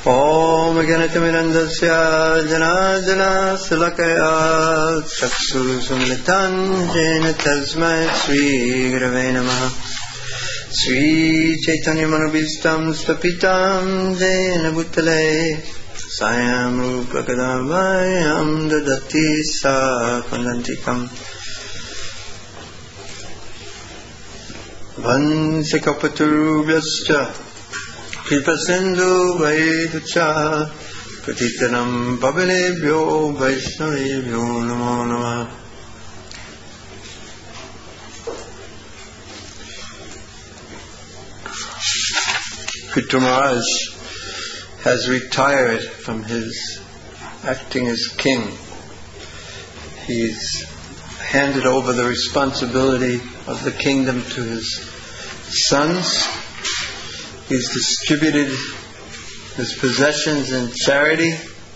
Om Ganatamirandasya Janajana Silakaya Chaksurusumilitan Jena Tasmai Sri Gurave Namaha Sri Chaitanya Manubhistam Stapitam Jena Bhutale Sayam Rupa Kadavayam Dadati Sa Kandantikam Vansikapaturu Kripa Sindhu Vaiducha Patitanam Pavanebhyo Vaishnavebhyo Namo Namah. Prithu Maharaj has retired from his acting as king. He's handed over the responsibility of the kingdom to his sons. He's distributed his possessions in charity,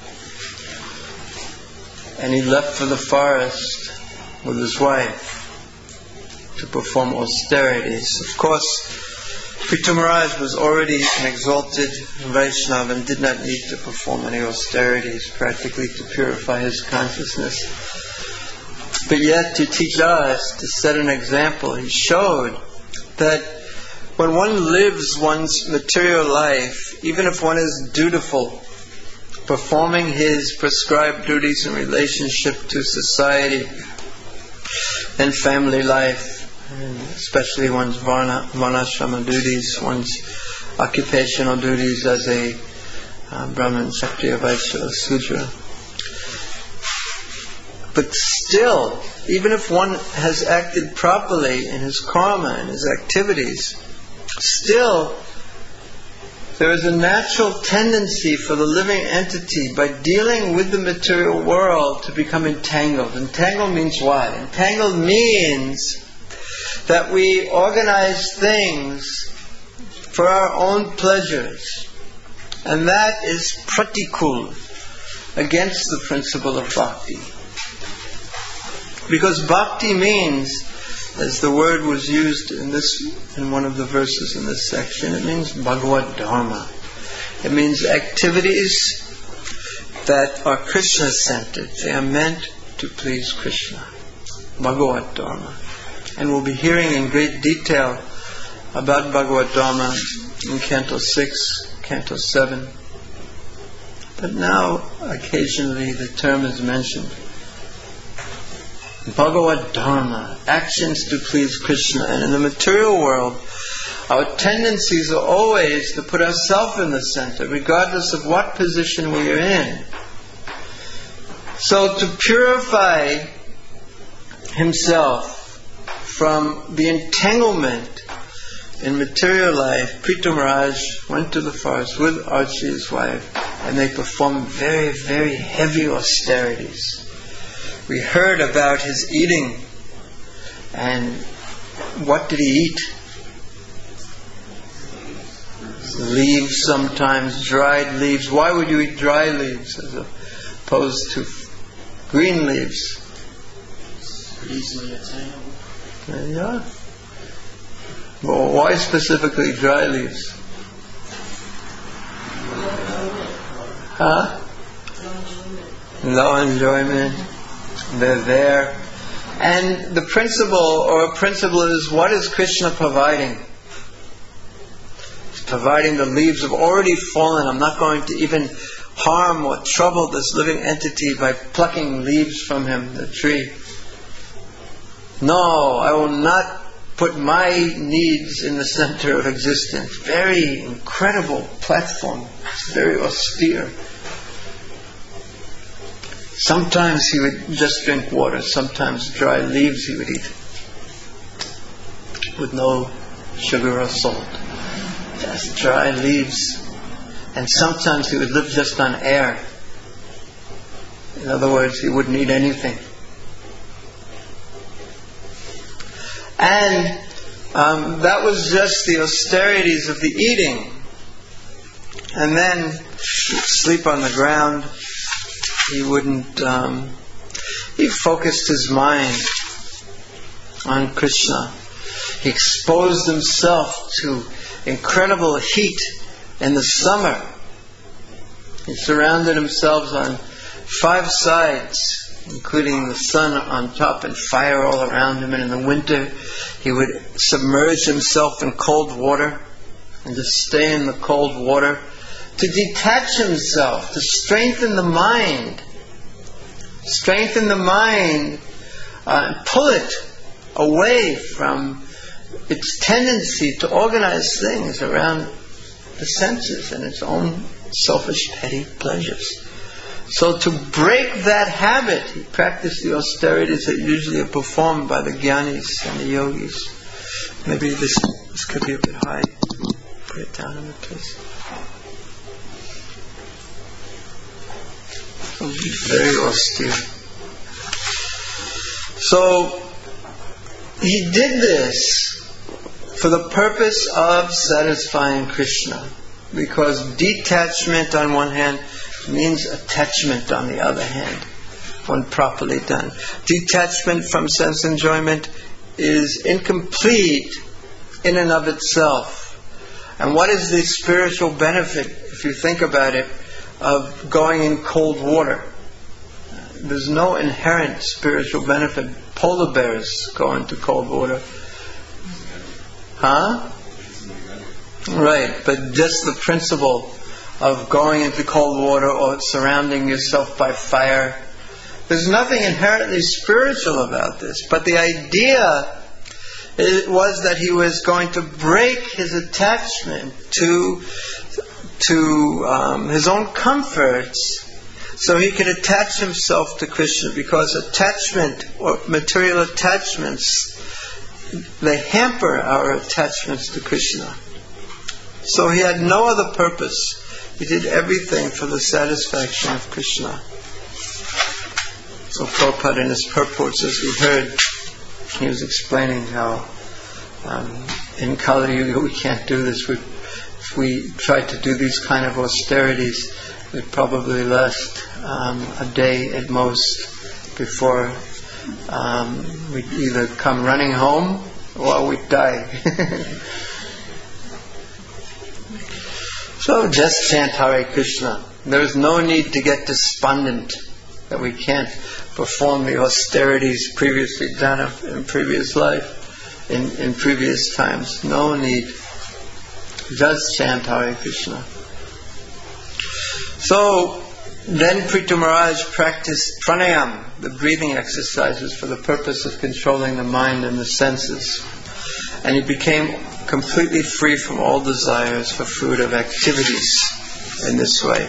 and he left for the forest with his wife to perform austerities. Of course, Prithu Maharaj was already an exalted Vaishnava and did not need to perform any austerities practically to purify his consciousness. But yet, to teach us, to set an example, he showed that when one lives one's material life, even if one is dutiful, performing his prescribed duties in relationship to society and family life, and especially one's varnashrama duties, one's occupational duties as a Brahmin, Kshatriya, Vaishya, Sudra. But still, even if one has acted properly in his karma and his activities, still there is a natural tendency for the living entity, by dealing with the material world, to become entangled. Entangled means what? Entangled means that we organize things for our own pleasures, and that is pratikul, against the principle of bhakti. Because bhakti means, as the word was used in one of the verses in this section, it means Bhagavad Dharma. It means activities that are Krishna-centered. They are meant to please Krishna. Bhagavad Dharma. And we'll be hearing in great detail about Bhagavad Dharma in Canto 6, Canto 7. But now, occasionally, the term is mentioned. Bhagavad Dharma, actions to please Krishna. And in the material world, our tendencies are always to put ourselves in the center, regardless of what position we are in. So to purify himself from the entanglement in material life, Prithu Maharaj went to the forest with Archie, his wife, and they performed very, very heavy austerities. We heard about his eating, and what did he eat? Leaves sometimes, dried leaves. Why would you eat dry leaves as opposed to green leaves? Easily attainable. There you are. Well, why specifically dry leaves? Huh? No enjoyment. They're there. And the principle is, what is Krishna providing? He's providing the leaves have already fallen. I'm not going to even harm or trouble this living entity by plucking leaves from him, the tree. No, I will not put my needs in the center of existence. Very incredible platform. It's very austere. Sometimes he would just drink water. Sometimes dry leaves he would eat, with no sugar or salt. Just dry leaves. And sometimes he would live just on air. In other words, he wouldn't eat anything. And that was just the austerities of the eating. And then he'd sleep on the ground. He wouldn't, he focused his mind on Krishna. He exposed himself to incredible heat in the summer. He surrounded himself on 5 sides, including the sun on top and fire all around him. And in the winter, he would submerge himself in cold water and just stay in the cold water to detach himself, to strengthen the mind. Strengthen the mind and pull it away from its tendency to organize things around the senses and its own selfish, petty pleasures. So to break that habit, he practiced the austerities that usually are performed by the jnanis and the yogis. Maybe this could be a bit high. Put it down in the place. Very austere. So he did this for the purpose of satisfying Krishna, because detachment on one hand means attachment on the other hand, when properly done. Detachment from sense enjoyment is incomplete in and of itself. And what is the spiritual benefit, if you think about it, of going in cold water? There's no inherent spiritual benefit. Polar bears go into cold water. Huh? Right, but just the principle of going into cold water or surrounding yourself by fire. There's nothing inherently spiritual about this. But the idea was that he was going to break his attachment to his own comforts so he could attach himself to Krishna, because attachment or material attachments, they hamper our attachments to Krishna. So he had no other purpose. He did everything for the satisfaction of Krishna. So Prabhupada in his purports, as we heard, he was explaining how in Kali Yuga we can't do this. If we tried to do these kind of austerities, we'd probably last a day at most before we'd either come running home or we'd die. So just chant Hare Krishna. There's no need to get despondent that we can't perform the austerities previously done in previous life, in previous times. No need. Just chant Hare Krishna. So then Prithu Maharaj practiced pranayam, the breathing exercises, for the purpose of controlling the mind and the senses. And he became completely free from all desires for fruitive activities in this way.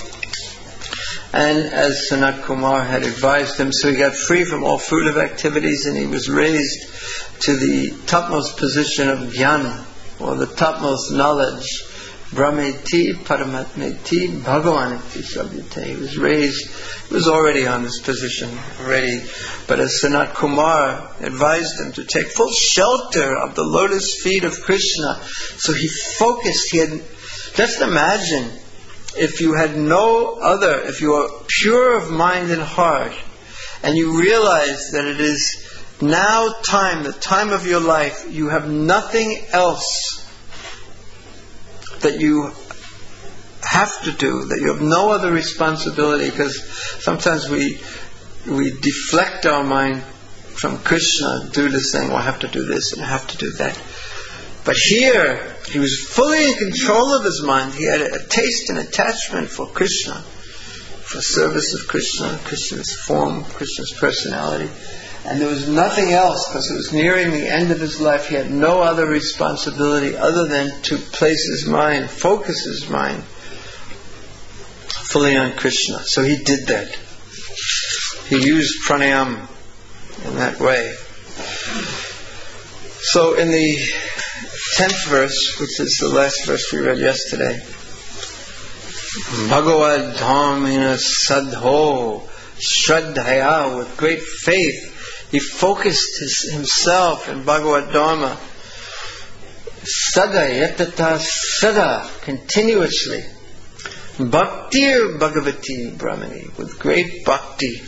And as Sanat Kumar had advised him, so he got free from all fruitive activities, and he was raised to the topmost position of jnana, or the topmost knowledge. Brahmeti, Paramatmeti, Bhagavaniti Sabhyate. He was raised, he was already on this position already. But as Sanat Kumar advised him to take full shelter of the lotus feet of Krishna, so he focused, just imagine if you had if you were pure of mind and heart, and you realize that it is now the time of your life, you have nothing else that you have to do, that you have no other responsibility, because sometimes we deflect our mind from Krishna due to saying, well, I have to do this and I have to do that. But here, he was fully in control of his mind. He had a taste and attachment for Krishna, for service of Krishna, Krishna's form, Krishna's personality. And there was nothing else, because it was nearing the end of his life. He had no other responsibility other than to place his mind, focus his mind fully on Krishna. So he did that. He used pranayam in that way. So in the 10th verse, which is the last verse we read yesterday, Bhagavad Dhamina Sadho Shraddhaya, with great faith, he focused himself in Bhagavad Dharma. Sada yatata sada, continuously. Bhaktir Bhagavati Brahmani, with great bhakti,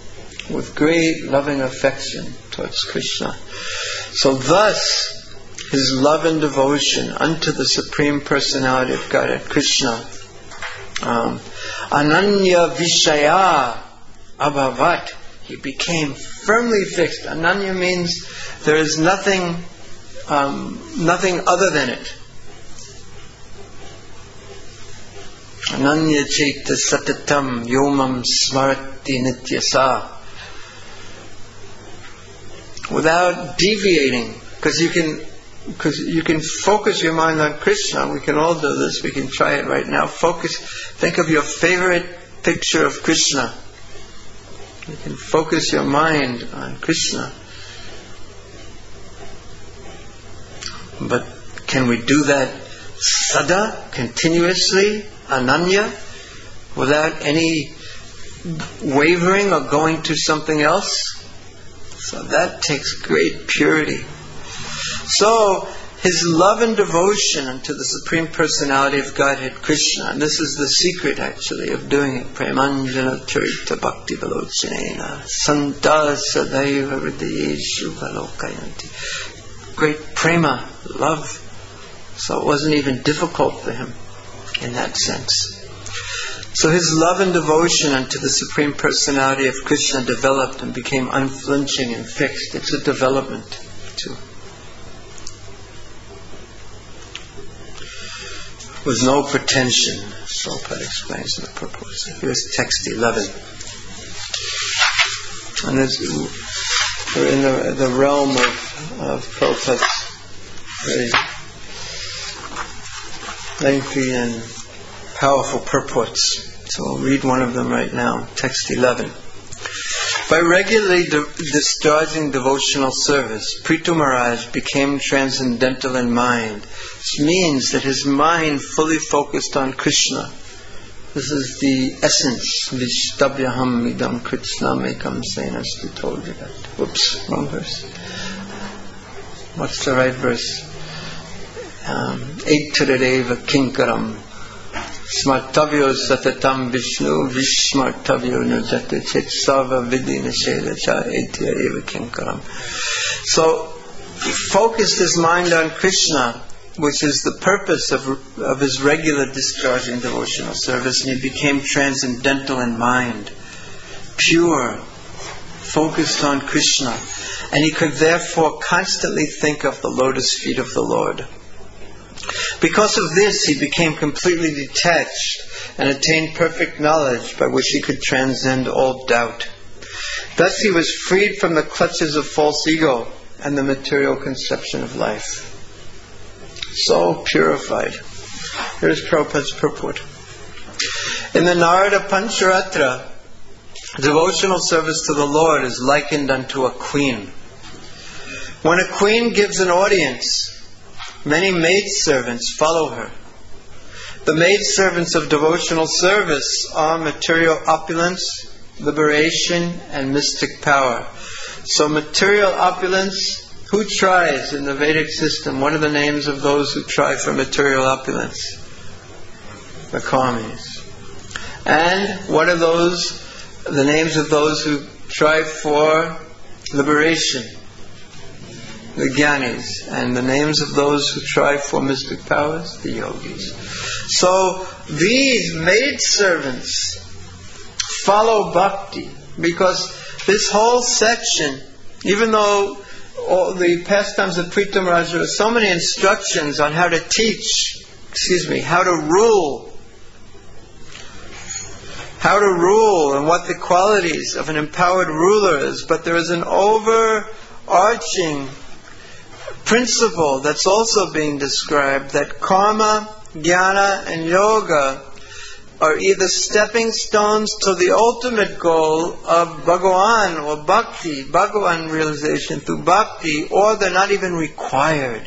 with great loving affection towards Krishna. So thus, his love and devotion unto the Supreme Personality of Godhead, Krishna. Ananya Vishaya Abhavat. He became firmly fixed. Ananya means there is nothing other than it. Ananya Chaita Satatam Yomam Smarati Nityasa. Without deviating, because you can focus your mind on Krishna. We can all do this. We can try it right now. Think of your favorite picture of Krishna. You can focus your mind on Krishna. But can we do that sada, continuously, ananya, without any wavering or going to something else? So that takes great purity. So, his love and devotion unto the Supreme Personality of Godhead, Krishna, and this is the secret actually of doing it, Premanjana Charita Bhakti Valochanena Santa Sadaiva Hridayeshu Valokayanti. Great prema, love. So it wasn't even difficult for him in that sense. So his love and devotion unto the Supreme Personality of Krishna developed and became unflinching and fixed. It's a development too. With no pretension, Prabhupada explains in the purport. Here's text 11. And we're in the realm of Prabhupada's very lengthy and powerful purports. So we'll read one of them right now, text 11. By regularly discharging devotional service, Prithu Maharaj became transcendental in mind. This means that his mind fully focused on Krishna. This is the essence. Vishtabhyaham idam Krishna mekam senasti told you that. Whoops, wrong verse. What's the right verse? Eitradeva kinkaram smartavyo satatam Vishnu vishmartavyo nujate chetsava vidina shelacha etya eva kinkaram. So he focused his mind on Krishna, which is the purpose of his regular discharging devotional service, and he became transcendental in mind, pure, focused on Krishna, and he could therefore constantly think of the lotus feet of the Lord. Because of this, he became completely detached and attained perfect knowledge by which he could transcend all doubt. Thus he was freed from the clutches of false ego and the material conception of life. So purified. Here's Prabhupada's purport. In the Narada Pancharatra, devotional service to the Lord is likened unto a queen. When a queen gives an audience, many maidservants follow her. The maidservants of devotional service are material opulence, liberation, and mystic power. So material opulence, who tries in the Vedic system? What are the names of those who try for material opulence? The Kamis. And what are the names of those who try for liberation? The Jnanis. And the names of those who try for mystic powers? The Yogis. So these maidservants follow bhakti, because this whole section, even though all the pastimes of Prithu Maharaj, there are so many instructions on how to how to rule and what the qualities of an empowered ruler is, but there is an overarching principle that's also being described, that karma, jnana, and yoga are either stepping stones to the ultimate goal of Bhagavan or Bhakti, Bhagavan realization through Bhakti, or they're not even required.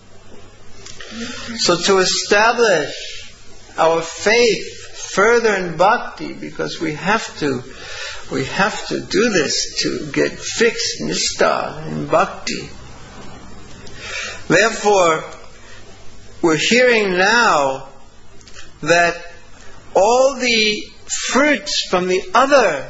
So to establish our faith further in Bhakti, because we have to do this to get fixed nishta in Bhakti. Therefore, we're hearing now that all the fruits from the other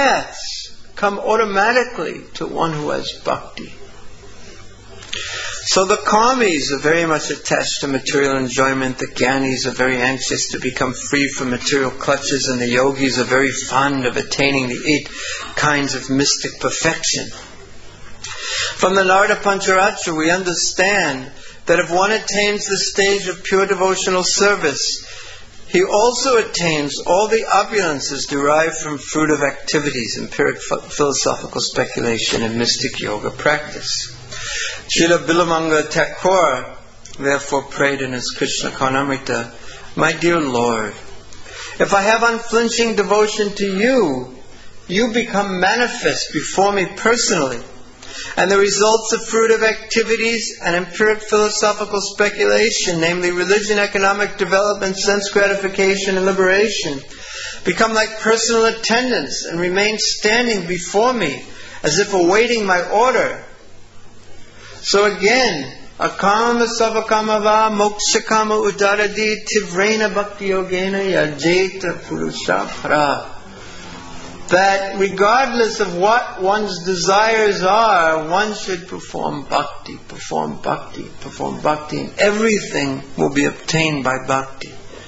paths come automatically to one who has bhakti. So the karmis are very much attached to material enjoyment, the jnanis are very anxious to become free from material clutches, and the yogis are very fond of attaining the 8 kinds of mystic perfection. From the Narada Pancharatra we understand that if one attains the stage of pure devotional service, he also attains all the opulences derived from fruitive activities, empiric philosophical speculation, and mystic yoga practice. Srila Bilamanga Thakur therefore prayed in his Krishna Karnamrita, "My dear Lord, if I have unflinching devotion to you, you become manifest before me personally, and the results of fruitive activities and empiric philosophical speculation, namely religion, economic development, sense gratification, and liberation, become like personal attendants and remain standing before me as if awaiting my order. So again, akama savakamava mokshakama udaradi tivrena bhakti yogena yajeta purusha para." That regardless of what one's desires are, one should perform bhakti, perform bhakti, perform bhakti, and everything will be obtained by bhakti.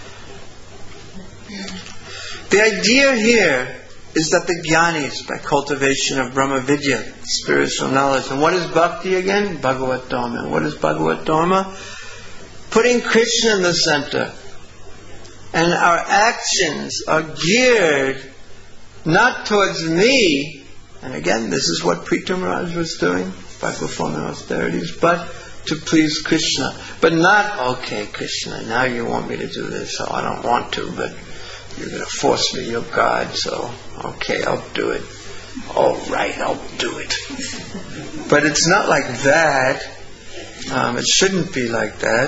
The idea here is that the jnanis, by cultivation of Brahma Vidya, spiritual knowledge, and what is bhakti again? Bhagavat Dharma. What is Bhagavat Dharma? Putting Krishna in the center. And our actions are geared not towards me, and again this is what Prithu Maharaj was doing by performing austerities, but to please Krishna. But not, okay Krishna, now you want me to do this, so I don't want to, but you're going to force me, you're God, so okay, I'll do it. All right, I'll do it. But it's not like that. It shouldn't be like that.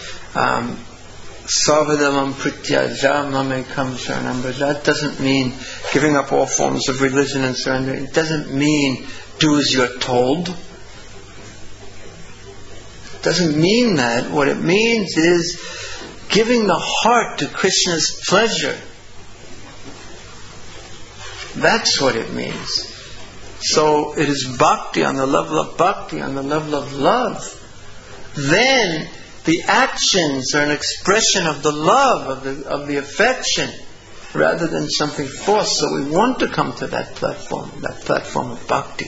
Sarvadamam prityaja mamekam sharanam braja. That doesn't mean giving up all forms of religion and surrender. It doesn't mean do as you're told. It doesn't mean that. What it means is giving the heart to Krishna's pleasure. That's what it means. So it is bhakti on the level of bhakti, on the level of love. Then the actions are an expression of the love, of the affection, rather than something forced. So we want to come to that platform of bhakti.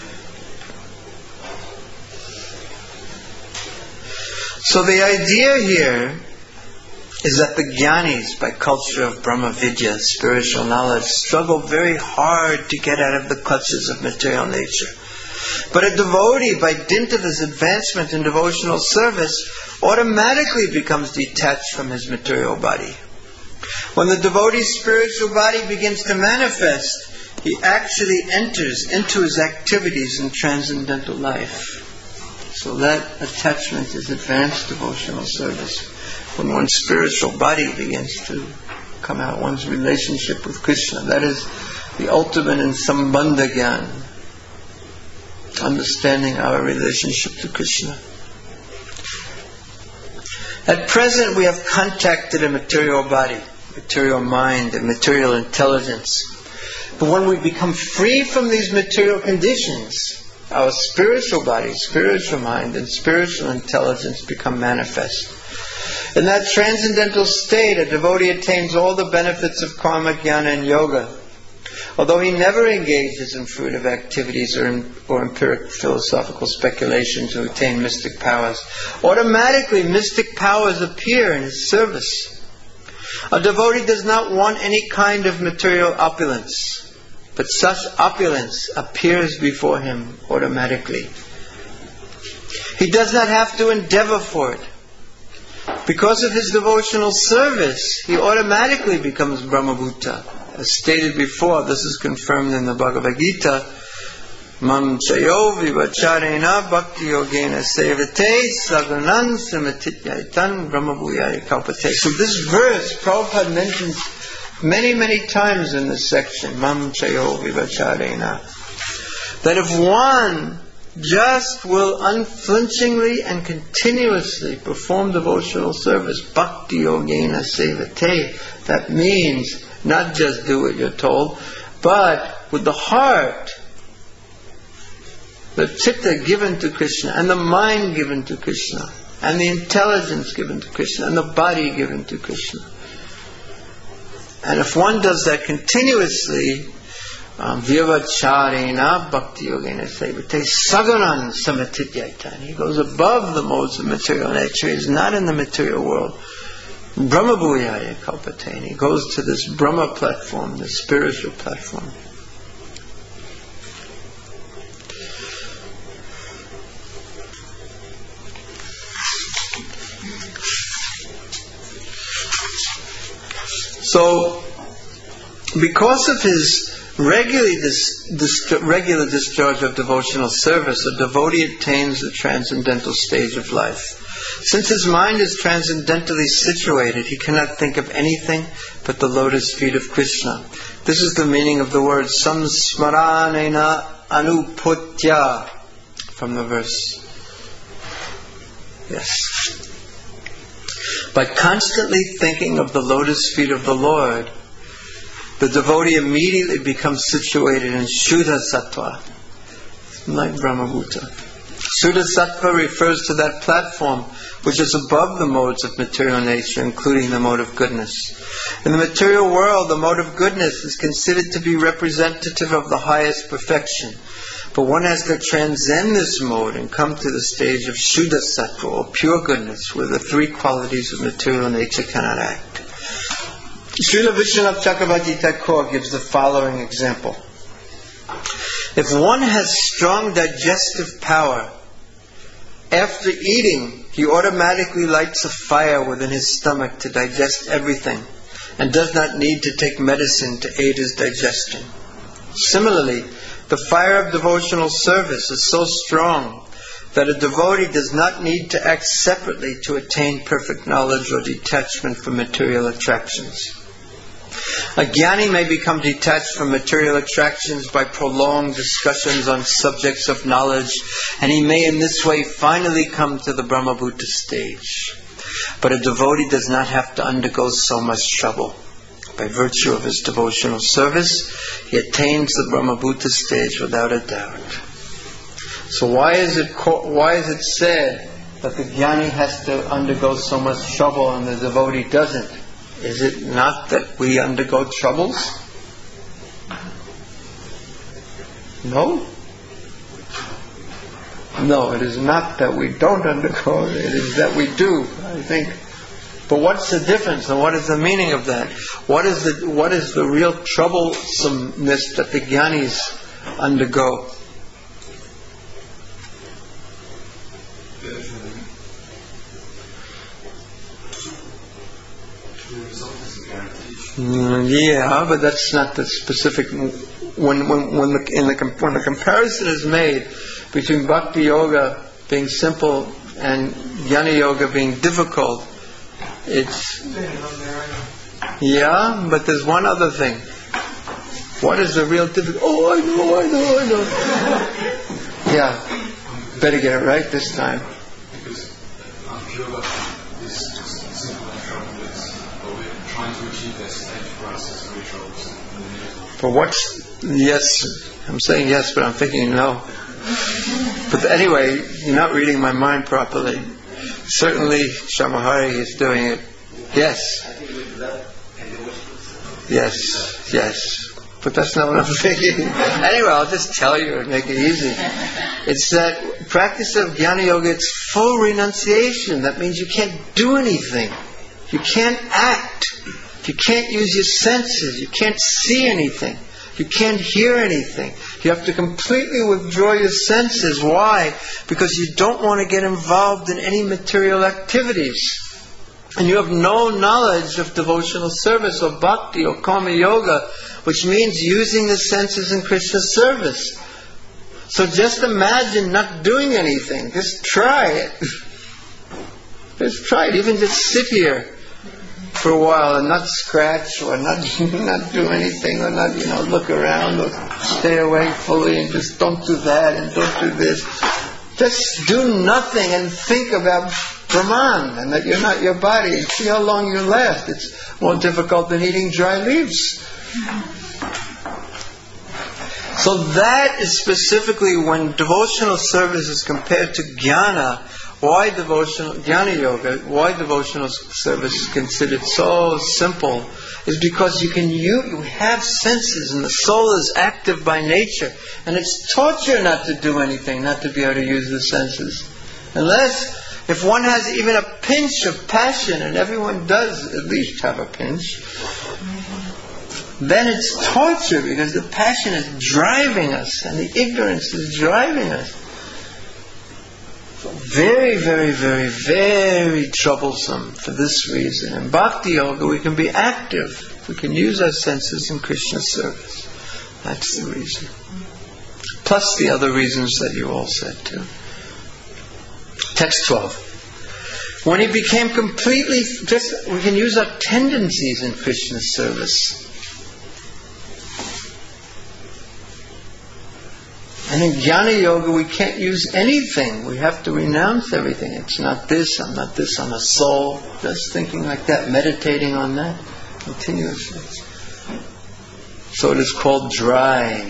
So the idea here is that the jnanis, by culture of Brahma Vidya, spiritual knowledge, struggle very hard to get out of the clutches of material nature. But a devotee, by dint of his advancement in devotional service, automatically becomes detached from his material body. When the devotee's spiritual body begins to manifest, he actually enters into his activities in transcendental life. So that attachment is advanced devotional service. When one's spiritual body begins to come out, one's relationship with Krishna, that is the ultimate in Sambandha Gyan, understanding our relationship to Krishna. At present we have contacted a material body, material mind, and material intelligence. But when we become free from these material conditions, our spiritual body, spiritual mind, and spiritual intelligence become manifest. In that transcendental state, a devotee attains all the benefits of karma, jnana, and yoga. Although he never engages in fruitive activities or empiric philosophical speculation to attain mystic powers, automatically mystic powers appear in his service. A devotee does not want any kind of material opulence, but such opulence appears before him automatically. He does not have to endeavor for it. Because of his devotional service, he automatically becomes Brahmabhuta. As stated before, this is confirmed in the Bhagavad Gita. Mam chayo vivacharena bhakti yogena sevate saganan samatityaitan brahmabhuyaya kalpate. So this verse, Prabhupada mentions many, many times in this section, Mam chayo vivacharena, that if one just will unflinchingly and continuously perform devotional service, bhakti yogena sevate, that means not just do what you're told, but with the heart the chitta given to Krishna, and the mind given to Krishna, and the intelligence given to Krishna, and the body given to Krishna. And if one does that continuously, Vyavacharena Bhakti Yogena Sevate Saganan Samatityaitan. He goes above the modes of material nature. He's not in the material world. Brahma Bhuyaya Kalpatena. He goes to this Brahma platform, the spiritual platform. So, because of his regular discharge of devotional service, a devotee attains the transcendental stage of life. Since his mind is transcendentally situated, he cannot think of anything but the lotus feet of Krishna. This is the meaning of the word samsmaranena anuputya from the verse. Yes. By constantly thinking of the lotus feet of the Lord, the devotee immediately becomes situated in Shuddha Sattva, like Brahmabhuta. Shuddha Sattva refers to that platform which is above the modes of material nature, including the mode of goodness. In the material world, the mode of goodness is considered to be representative of the highest perfection. But one has to transcend this mode and come to the stage of Shuddha Sattva, or pure goodness, where the three qualities of material nature cannot act. Srila Vishwanath Chakravarti Thakur gives the following example. If one has strong digestive power, after eating, he automatically lights a fire within his stomach to digest everything, and does not need to take medicine to aid his digestion. Similarly, the fire of devotional service is so strong that a devotee does not need to act separately to attain perfect knowledge or detachment from material attractions. A jnani may become detached from material attractions by prolonged discussions on subjects of knowledge, and he may in this way finally come to the Brahmabhuta stage. But a devotee does not have to undergo so much trouble. By virtue of his devotional service, he attains the Brahmabhuta stage without a doubt. So why is it said that the jnani has to undergo so much trouble and the devotee doesn't? Is it not that we undergo troubles? No? No, it is not that we don't undergo, it is that we do, I think. But what's the difference and what is the meaning of that? What is the real troublesomeness that the jnanis undergo? Yeah, but that's not the specific. When the comparison is made between Bhakti Yoga being simple and Jnana Yoga being difficult, it's but there's one other thing. What is the real difficulty? Oh, I know. Yeah, better get it right this time. Because yoga is simple and troubleless, but we're trying to achieve that stage for us as very troublesome. But yes, I'm saying yes, but I'm thinking no. But anyway, you're not reading my mind properly. Certainly, Shamahari is doing it. Yes. But that's not what I'm thinking. Anyway, I'll just tell you and make it easy. It's that practice of Jnana Yoga, it's full renunciation. That means you can't do anything. You can't act. You can't use your senses. You can't see anything. You can't hear anything. You have to completely withdraw your senses. Why? Because you don't want to get involved in any material activities. And you have no knowledge of devotional service or bhakti or karma yoga, which means using the senses in Krishna's service. So just imagine not doing anything. Just try it. Just try it. Even just sit here for a while and not scratch or not do anything or not look around or stay away fully and just don't do that and don't do this. Just do nothing and think about Brahman and that you're not your body and see how long you last. It's more difficult than eating dry leaves. So that is specifically when devotional service is compared to jnana. Why jnana yoga? Why devotional service is considered so simple is because you have senses, and the soul is active by nature, and it's torture not to do anything, not to be able to use the senses, unless if one has even a pinch of passion, and everyone does at least have a pinch, then it's torture because the passion is driving us and the ignorance is driving us. So very, very, very, very troublesome for this reason. In Bhakti Yoga we can be active. We can use our senses in Krishna service. That's the reason. Plus the other reasons that you all said too. Text 12. When he became completely, we can use our tendencies in Krishna service. And in Jnana Yoga we can't use anything. We have to renounce everything. It's not this, I'm not this, I'm a soul. Just thinking like that, meditating on that continuously. So it is called dry.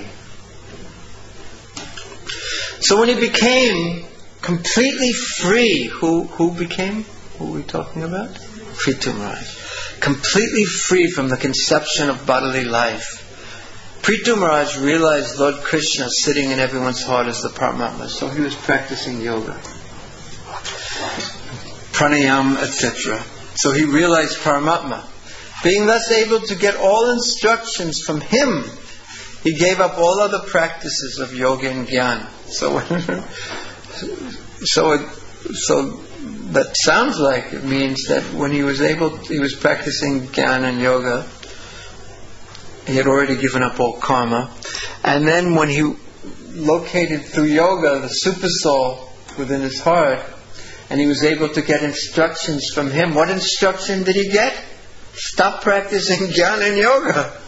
So when he became completely free, who became? Who are we talking about? Prithu Maharaj. Completely free from the conception of bodily life. Prithu Maharaj realized Lord Krishna sitting in everyone's heart as the Paramatma. So he was practicing yoga, pranayam, etc. So he realized Paramatma. Being thus able to get all instructions from him, he gave up all other practices of yoga and jnana. So that sounds like it means that when he was practicing jnana and yoga, he had already given up all karma. And then when he located through yoga the super soul within his heart, and he was able to get instructions from him, what instruction did he get? Stop practicing jnana and yoga.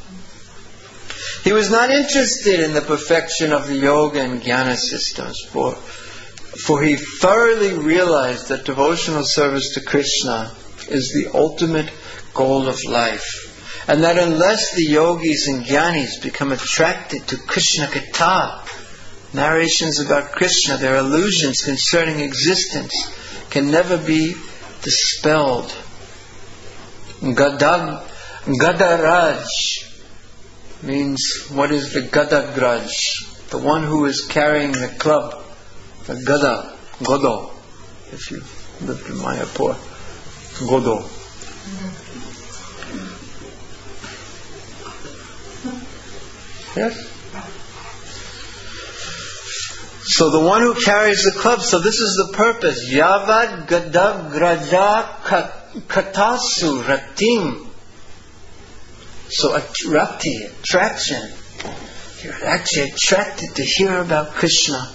He was not interested in the perfection of the yoga and jnana systems, for he thoroughly realized that devotional service to Krishna is the ultimate goal of life. And that unless the yogis and jnanis become attracted to Krishna Katha, narrations about Krishna, their illusions concerning existence, can never be dispelled. Gadaraj means, what is the Gadagraj? The one who is carrying the club, the Gada, Godo, if you lived in Mayapur, Godo. Yes? So the one who carries the club, so this is the purpose. Yavad Gadagraja Katasu Ratim. So attraction. You're actually attracted to hear about Krishna.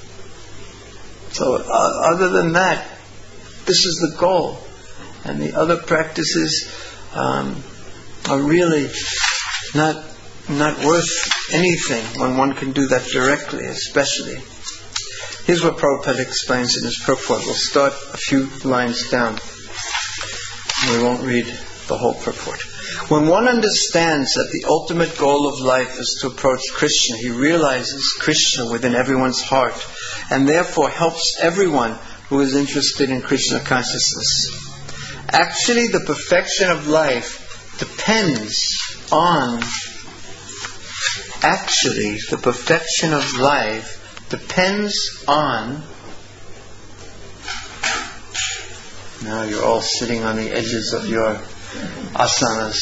So other than that, this is the goal. And the other practices are really not worth anything when one can do that directly, especially. Here's what Prabhupada explains in his purport. We'll start a few lines down. We won't read the whole purport. When one understands that the ultimate goal of life is to approach Krishna, he realizes Krishna within everyone's heart, and therefore helps everyone who is interested in Krishna consciousness. Actually, the perfection of life depends on now you're all sitting on the edges of your asanas,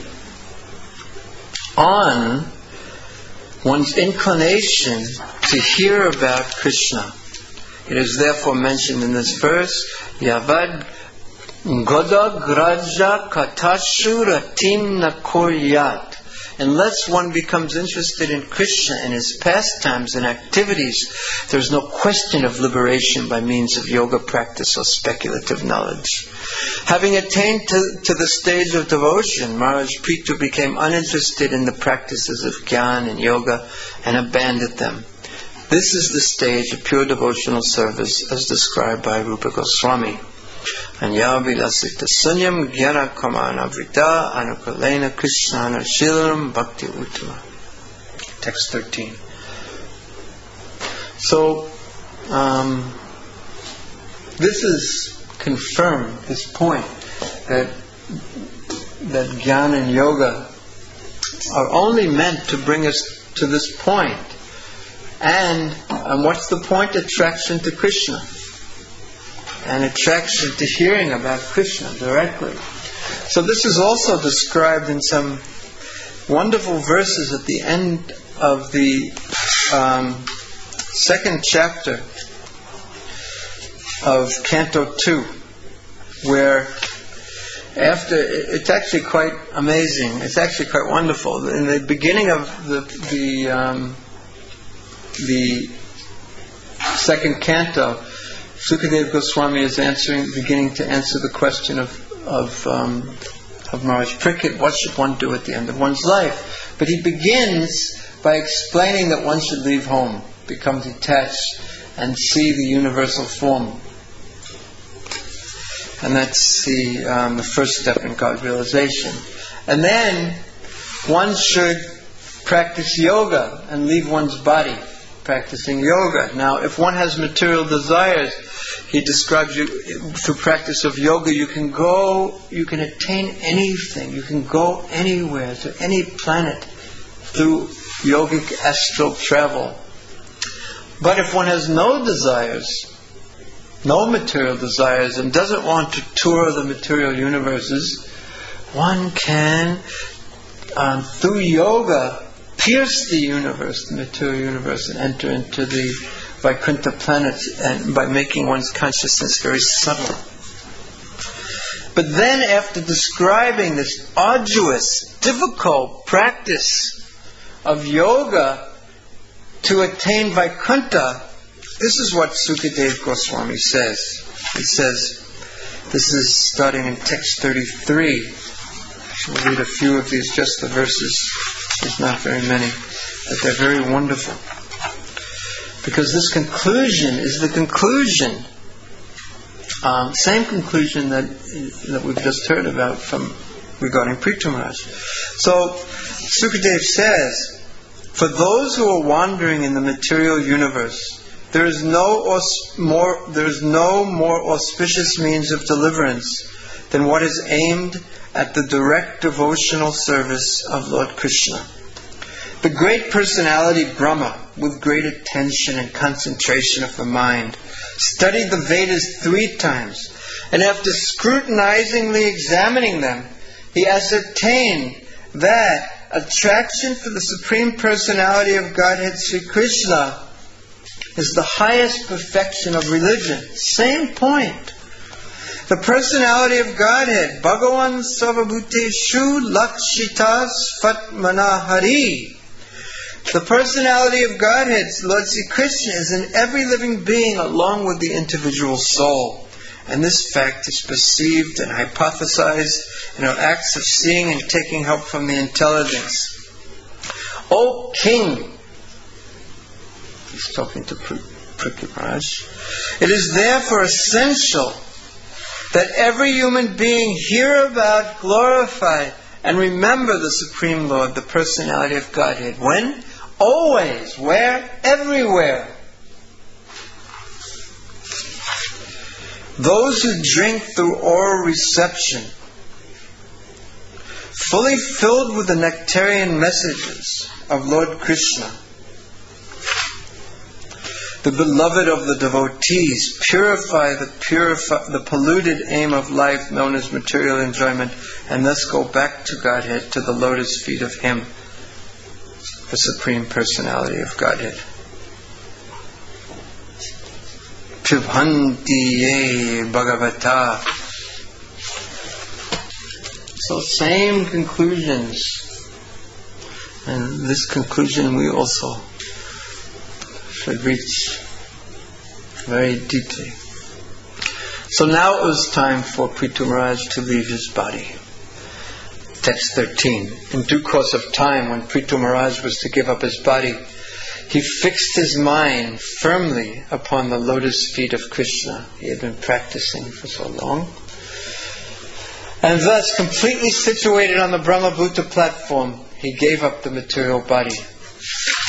on one's inclination to hear about Krishna. It is therefore mentioned in this verse, Yavad Goda Graja Katashu Ratim Nakuryat. Unless one becomes interested in Krishna and his pastimes and activities, there's no question of liberation by means of yoga practice or speculative knowledge. Having attained to the stage of devotion, Maharaj Prithu became uninterested in the practices of jnana and yoga and abandoned them. This is the stage of pure devotional service as described by Rupa Goswami. Anyavilasita sunyam gyana kamana vrita anukalena krishnana shilam bhakti uttama. text 13. So, this is confirmed, this point, that Jnana and Yoga are only meant to bring us to this point. And what's the point? Attraction to Krishna. And attraction to hearing about Krishna directly. So this is also described in some wonderful verses at the end of the second chapter of Canto 2, where it's actually quite amazing. It's actually quite wonderful. In the beginning of the second canto, Sukadeva Goswami is beginning to answer the question of Maharaj Parikshit, what should one do at the end of one's life? But he begins by explaining that one should leave home, become detached, and see the universal form. And that's the first step in God realization. And then one should practice yoga and leave one's body practicing yoga. Now, if one has material desires, he describes you through practice of yoga, you can attain anything, you can go anywhere, to any planet through yogic astral travel. But if one has no desires, no material desires, and doesn't want to tour the material universes, one can, through yoga, pierce the universe, the material universe, and enter into the Vaikuntha planets, and by making one's consciousness very subtle. But then, after describing this arduous, difficult practice of yoga to attain Vaikuntha, this is what Sukadeva Goswami says. He says, this is starting in text 33. We'll read a few of these, just the verses. There's not very many, but they're very wonderful. Because this conclusion is the conclusion, same conclusion that we've just heard about regarding Prithu Maharaj. So, Sukadeva says, for those who are wandering in the material universe, there is no more auspicious means of deliverance than what is aimed at the direct devotional service of Lord Krishna. The great personality Brahma, with great attention and concentration of the mind, studied the Vedas 3 times, and after scrutinizingly examining them, he ascertained that attraction for the Supreme Personality of Godhead, Sri Krishna, is the highest perfection of religion. Same point. The personality of Godhead, Bhagavan Sarvabhuteshu Lakshitas Fatmanahari. The personality of Godhead, Lord Sri Krishna, is in every living being along with the individual soul. And this fact is perceived and hypothesized in our acts of seeing and taking help from the intelligence. O King, he's talking to Parikshit Maharaj, it is therefore essential that every human being hear about, glorify, and remember the Supreme Lord, the personality of Godhead. When? Always. Where? Everywhere. Those who drink through oral reception, fully filled with the nectarian messages of Lord Krishna, the beloved of the devotees, purify the polluted aim of life known as material enjoyment, and thus go back to Godhead, to the lotus feet of Him, the Supreme Personality of Godhead. Pribhanti ye Bhagavata. So same conclusions. And this conclusion we also should reach very deeply. So now it was time for Prithu Maharaj to leave his body. Text 13. In due course of time, when Prithu Maharaj was to give up his body, he fixed his mind firmly upon the lotus feet of Krishna. He had been practicing for so long. And thus, completely situated on the Brahmabhuta platform, he gave up the material body.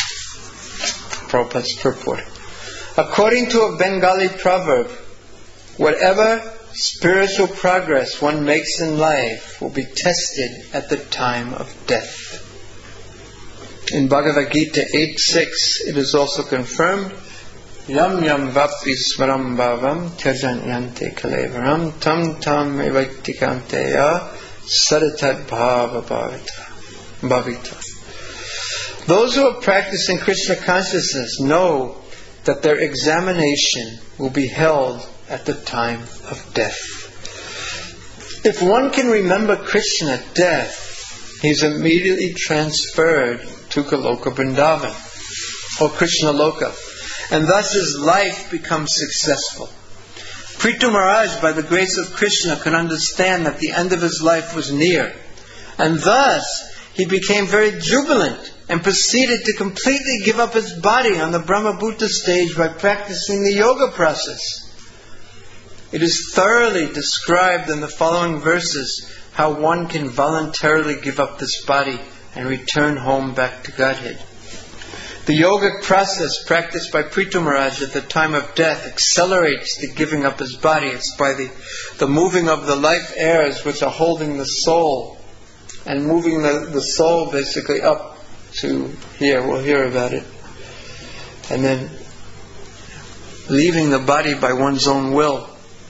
Prabhupada's purport. According to a Bengali proverb, whatever spiritual progress one makes in life will be tested at the time of death. In Bhagavad Gita 8.6, it is also confirmed, Yam yam vapi smaram bhavam tyajanyante kalevaram tam tam evaitikante sadatat bhava bhavita. Those who are practicing Krishna consciousness know that their examination will be held at the time of death. If one can remember Krishna at death, he's immediately transferred to Goloka Vrindavan, or Krishna Loka, and thus his life becomes successful. Prithu Maharaj, by the grace of Krishna, could understand that the end of his life was near, and thus he became very jubilant and proceeded to completely give up his body on the Brahma-Bhuta stage by practicing the yoga process. It is thoroughly described in the following verses how one can voluntarily give up this body and return home back to Godhead. The yogic process practiced by Prithu Maharaj at the time of death accelerates the giving up his body. It's by the moving of the life airs which are holding the soul and moving the soul basically up to here. We'll hear about it. And then leaving the body by one's own will.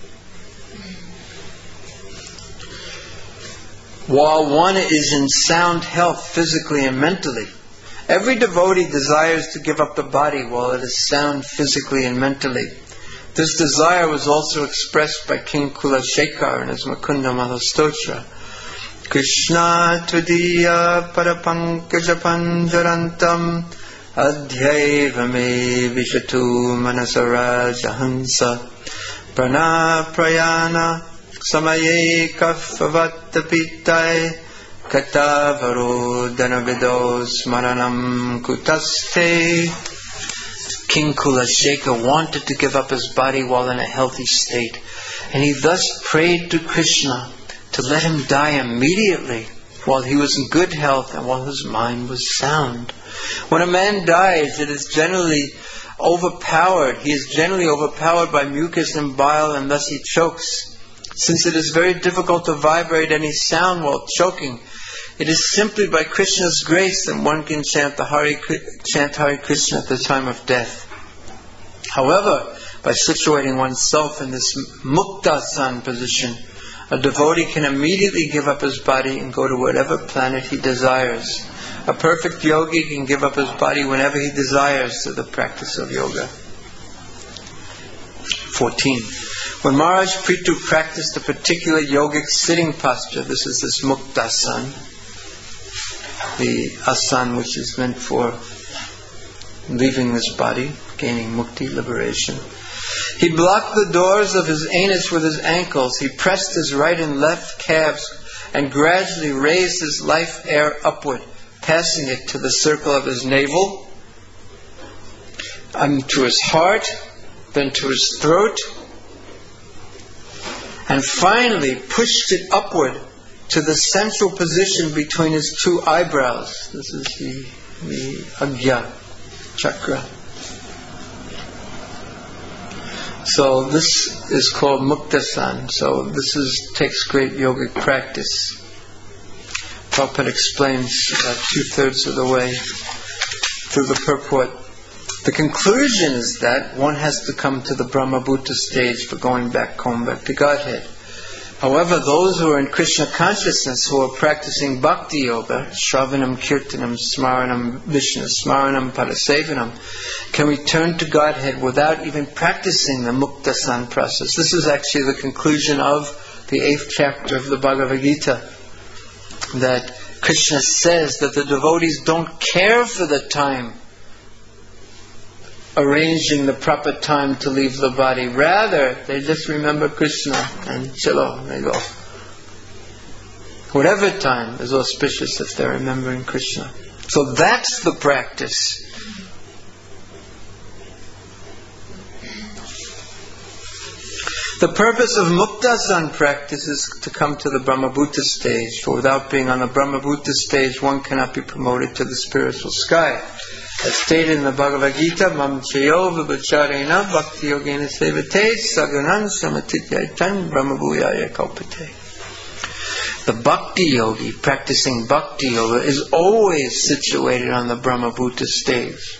While one is in sound health physically and mentally, every devotee desires to give up the body while it is sound physically and mentally. This desire was also expressed by King Kulashekar in his Mukunda Malastotra. Krishna Tudiya Parapankaja Panjarantam Adhyayvame Vishatu Manasaraja Hansa Prana Prayana Samaye Kafavattapitai Katavaro Danavidos Maranam Kutaste. King Kulashekar wanted to give up his body while in a healthy state, and he thus prayed to Krishna to let him die immediately while he was in good health and while his mind was sound. When a man dies, it is generally overpowered. He is generally overpowered by mucus and bile, and thus he chokes. Since it is very difficult to vibrate any sound while choking, it is simply by Krishna's grace that one can chant Hare Krishna at the time of death. However, by situating oneself in this muktasan position, a devotee can immediately give up his body and go to whatever planet he desires. A perfect yogi can give up his body whenever he desires through the practice of yoga. 14. When Maharaj Prithu practiced a particular yogic sitting posture, this is this muktasan, the asan which is meant for leaving this body, gaining mukti, liberation. He blocked the doors of his anus with his ankles. He pressed his right and left calves and gradually raised his life air upward, passing it to the circle of his navel, to his heart, then to his throat, and finally pushed it upward to the central position between his two eyebrows. This is the Agya chakra. So this is called Muktasan. So this takes great yogic practice. Prabhupada explains about 2/3 of the way through the purport. The conclusion is that one has to come to the Brahma-Bhuta stage for going back home, back to Godhead. However, those who are in Krishna consciousness, who are practicing Bhakti Yoga, Shravanam, Kirtanam, Smaranam, Vishnu, Smaranam, Parasevanam, can return to Godhead without even practicing the Muktasan process. This is actually the conclusion of the 8th chapter of the Bhagavad Gita, that Krishna says that the devotees don't care for the time, arranging the proper time to leave the body. Rather, they just remember Krishna and chilo, they go. Whatever time is auspicious if they're remembering Krishna. So that's the practice. The purpose of Muktasan practice is to come to the Brahma-Bhuta stage, for without being on the Brahma-Bhuta stage, one cannot be promoted to the spiritual sky. As stated in the Bhagavad Gita, Mam Chayo Vibhacharena Bhakti Yogena Sevate Sagunan Samatityaitan Brahmabhuyaya Kalpate. The Bhakti Yogi practicing Bhakti Yoga is always situated on the Brahmabhuta stage.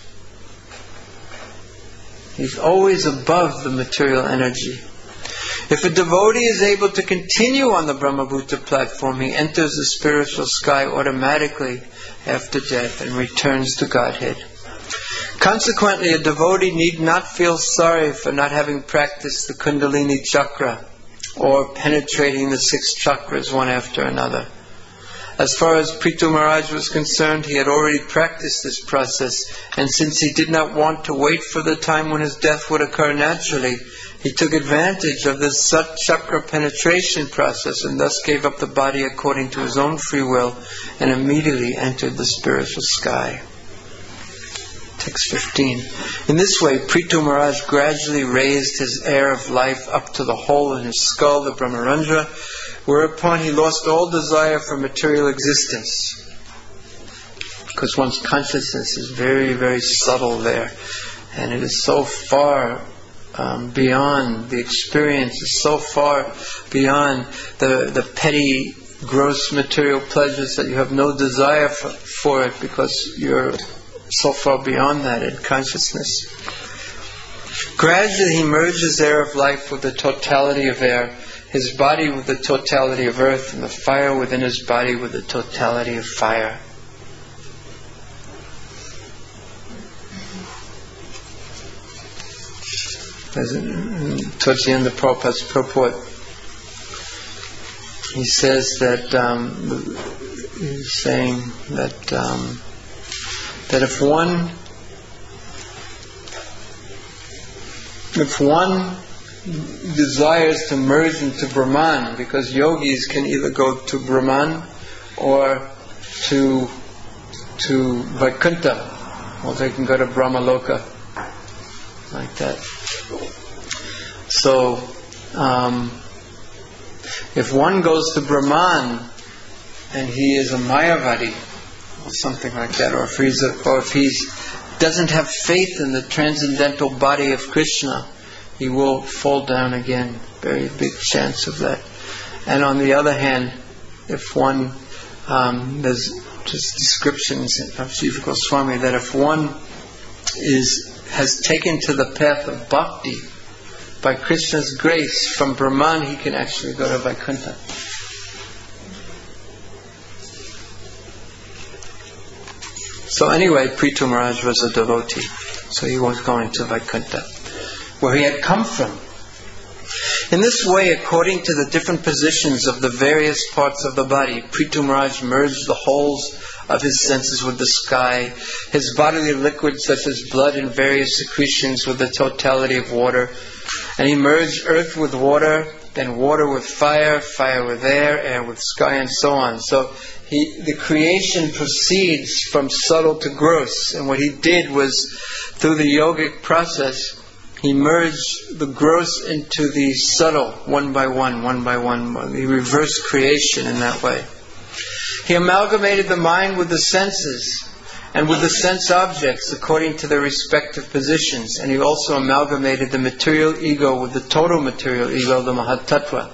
He's always above the material energy. If a devotee is able to continue on the Brahmabhuta platform, he enters the spiritual sky automatically after death and returns to Godhead. Consequently, a devotee need not feel sorry for not having practiced the Kundalini chakra or penetrating the 6 chakras one after another. As far as Prithu Maharaj was concerned, he had already practiced this process, and since he did not want to wait for the time when his death would occur naturally, he took advantage of this Sat chakra penetration process and thus gave up the body according to his own free will and immediately entered the spiritual sky. Text 15. In this way, Prithu Maharaj gradually raised his air of life up to the hole in his skull, the Brahmarandra, whereupon he lost all desire for material existence. Because one's consciousness is very, very subtle there, and it is so far beyond, the experience is so far beyond the petty, gross material pleasures that you have no desire for it because you're so far beyond that in consciousness. Gradually he merges air of life with the totality of air, his body with the totality of earth, and the fire within his body with the totality of fire. Towards the end of Prabhupada's purport, he says that he's saying that if one desires to merge into Brahman, because yogis can either go to Brahman or to Vaikuntha, or they can go to Brahmaloka, like that. So, if one goes to Brahman and he is a Mayavadi or something like that, or if he doesn't have faith in the transcendental body of Krishna, he will fall down again. Very big chance of that. And on the other hand, if one, there's just descriptions of Jiva Goswami that if one has taken to the path of bhakti, by Krishna's grace, from Brahman he can actually go to Vaikuntha. So anyway, Prithu Maharaj was a devotee, so he was going to Vaikuntha, where he had come from. In this way, according to the different positions of the various parts of the body, Prithu Maharaj merged the holes of his senses with the sky, his bodily liquids such as blood and various secretions with the totality of water, and he merged earth with water, then water with fire, fire with air, air with sky, and so on. So the creation proceeds from subtle to gross, and what he did was, through the yogic process, he merged the gross into the subtle, one by one, one by one. He reversed creation in that way. He amalgamated the mind with the senses and with the sense objects according to their respective positions, and he also amalgamated the material ego with the total material ego, the Mahatattva.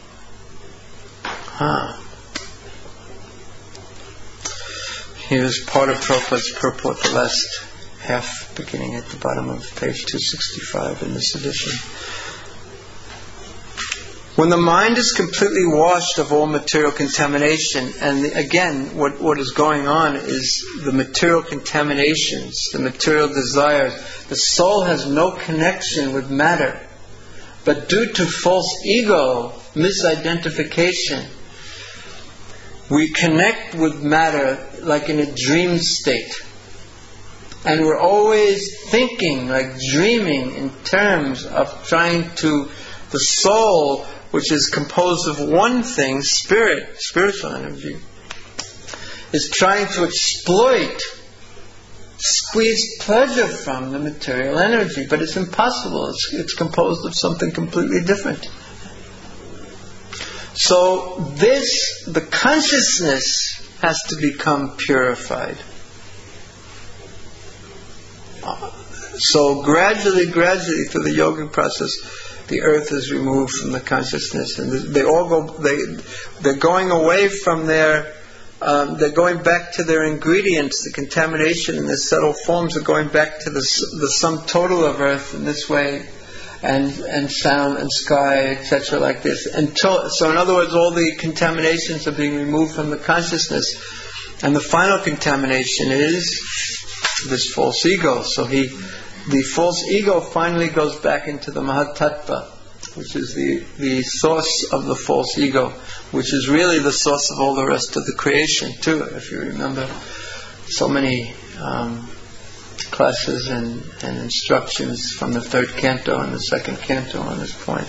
Here's part of Prabhupada's purport, the last half, beginning at the bottom of page 265 in this edition. When the mind is completely washed of all material contamination, and again, what is going on is the material contaminations, the material desires. The soul has no connection with matter, but due to false ego, misidentification, we connect with matter like in a dream state. And we're always thinking, like dreaming, in terms of trying to, the soul, which is composed of one thing, spirit, spiritual energy, is trying to exploit, squeeze pleasure from the material energy. But it's impossible. It's composed of something completely different. So the consciousness has to become purified. So gradually through the yogic process, the earth is removed from the consciousness, and they're going away from their, they're going back to their ingredients. The contamination in the subtle forms are going back to the sum total of earth in this way, and sound and sky, etc., like this. So in other words, all the contaminations are being removed from the consciousness, and the final contamination is this false ego. So the false ego finally goes back into the Mahatattva, which is the source of the false ego, which is really the source of all the rest of the creation too. If you remember, so many classes and instructions from the third canto and the second canto on this point.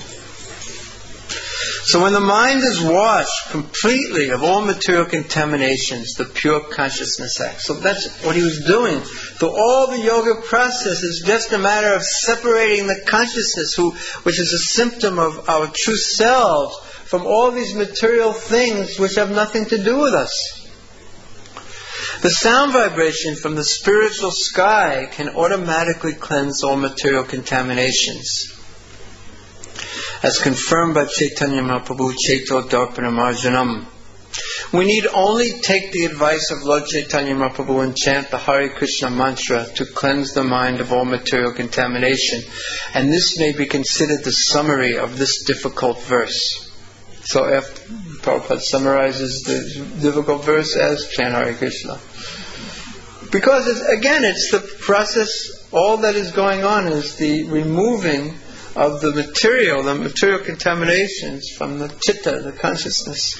So when the mind is washed completely of all material contaminations, the pure consciousness acts. So that's what he was doing. So all the yoga process is just a matter of separating the consciousness, which is a symptom of our true selves, from all these material things which have nothing to do with us. The sound vibration from the spiritual sky can automatically cleanse all material contaminations, as confirmed by Chaitanya Mahaprabhu, Chaito Darpanam Arjanam. We need only take the advice of Lord Chaitanya Mahaprabhu and chant the Hare Krishna mantra to cleanse the mind of all material contamination. And this may be considered the summary of this difficult verse. So after Prabhupada summarizes the difficult verse as chant Hare Krishna. Because it's the process, all that is going on is the removing of the material contaminations from the chitta, the consciousness.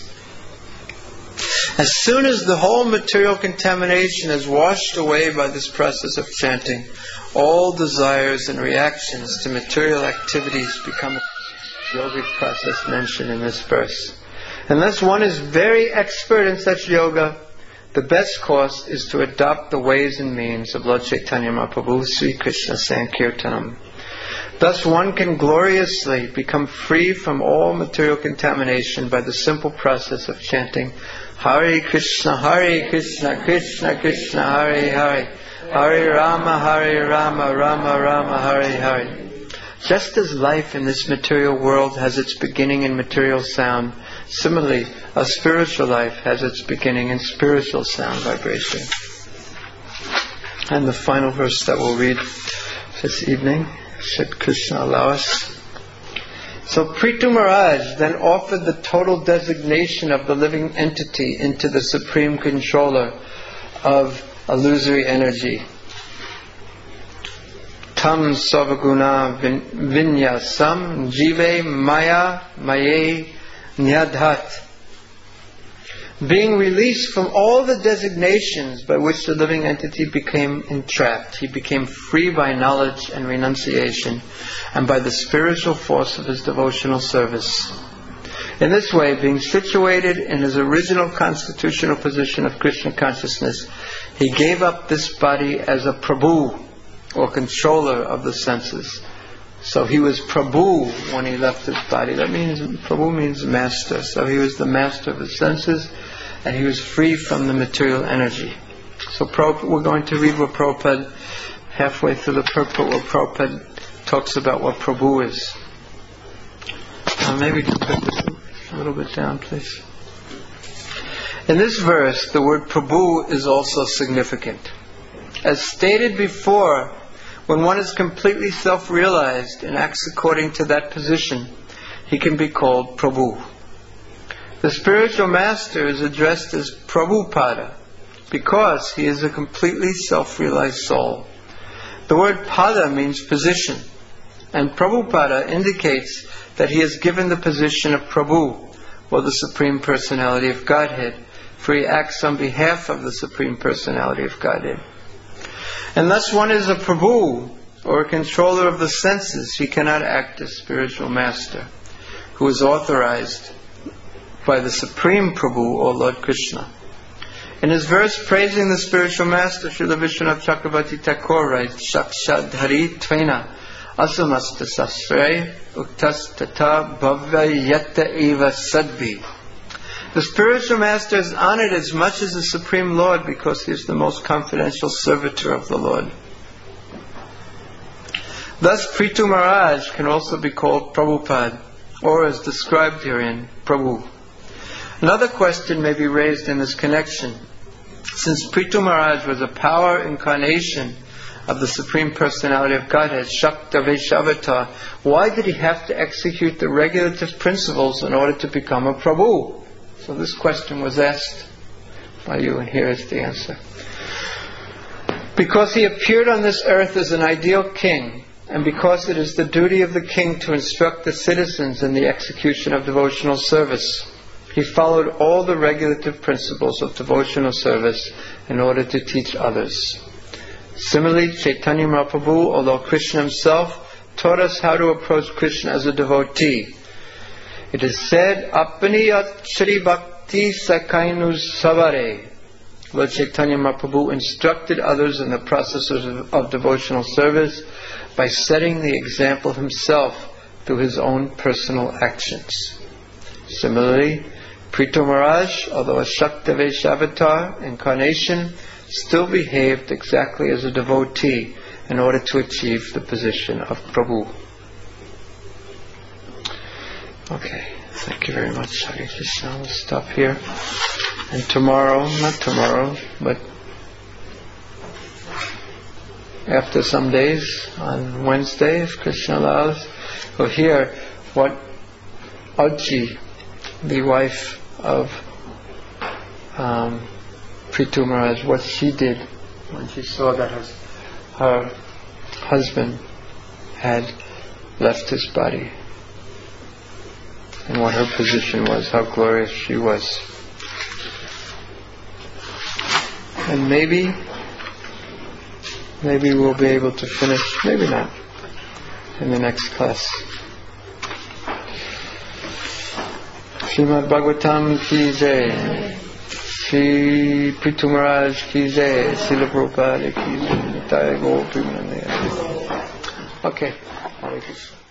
As soon as the whole material contamination is washed away by this process of chanting, all desires and reactions to material activities become a yogic process mentioned in this verse. Unless one is very expert in such yoga, the best course is to adopt the ways and means of Lord Chaitanya Mahaprabhu, Sri Krishna Sankirtanam. Thus one can gloriously become free from all material contamination by the simple process of chanting Hare Krishna, Krishna Krishna, Hare Hare, Hare Rama, Rama Rama, Hare Hare. Just as life in this material world has its beginning in material sound, similarly, a spiritual life has its beginning in spiritual sound vibration. And the final verse that we'll read this evening, should Krishna allow us. So Prithu Maharaj then offered the total designation of the living entity into the supreme controller of illusory energy. Tam Sarvaguna Vinyasam Jive Maya Maye Nyadhat. Being released from all the designations by which the living entity became entrapped, he became free by knowledge and renunciation, and by the spiritual force of his devotional service. In this way, being situated in his original constitutional position of Krishna consciousness, he gave up this body as a Prabhu, or controller of the senses. So he was Prabhu when he left his body. That means, Prabhu means master. So he was the master of the senses, and he was free from the material energy. So we're going to read what Prabhupada, halfway through the purport, where Prabhupada talks about what Prabhu is. Maybe we can put this a little bit down, please. In this verse, the word Prabhu is also significant. As stated before, when one is completely self-realized and acts according to that position, he can be called Prabhu. The spiritual master is addressed as Prabhupada because he is a completely self-realized soul. The word Pada means position, and Prabhupada indicates that he is given the position of Prabhu, or the Supreme Personality of Godhead, for he acts on behalf of the Supreme Personality of Godhead. Unless one is a Prabhu, or a controller of the senses, he cannot act as spiritual master, who is authorized by the Supreme Prabhu, or Lord Krishna. In his verse praising the spiritual master, Srila Vishwanath Chakravarti Thakur writes, Shakshad Hari Tvena Asamasta Sasre Uktas Tata Bhavya Yetta Eva Sadbi. The spiritual master is honored as much as the Supreme Lord because he is the most confidential servitor of the Lord. Thus, Prithu Maharaj can also be called Prabhupada, or as described herein, Prabhu. Another question may be raised in this connection. Since Prithu Maharaj was a power incarnation of the Supreme Personality of Godhead, Shakta Vaishyavatar, why did he have to execute the regulative principles in order to become a Prabhu? So this question was asked by you, and here is the answer. Because he appeared on this earth as an ideal king, and because it is the duty of the king to instruct the citizens in the execution of devotional service, he followed all the regulative principles of devotional service in order to teach others. Similarly, Chaitanya Mahaprabhu, although Krishna himself, taught us how to approach Krishna as a devotee. It is said, Apaniyat Shri Bhakti Sakainus Savare. Lord Chaitanya Mahaprabhu instructed others in the process of devotional service by setting the example himself through his own personal actions. Similarly, Prithu Maharaj, although a Shakta Vaishyavatar incarnation, still behaved exactly as a devotee in order to achieve the position of Prabhu. Okay, thank you very much. Hare Krishna. We'll stop here. And tomorrow, not tomorrow, but after some days, on Wednesday, if Krishna allows, we'll hear what Aji, the wife of Prithu Maharaj, what she did when she saw that her husband had left his body, and what her position was, how glorious she was. And maybe we'll be able to finish, maybe not, in the next class. Srimad Bhagavatam ki jai, Shri Prithu Maharaj ki jai, Srila Prabhupada ki jai, Nitai Gaur Premanande. Okay, Hare Krishna.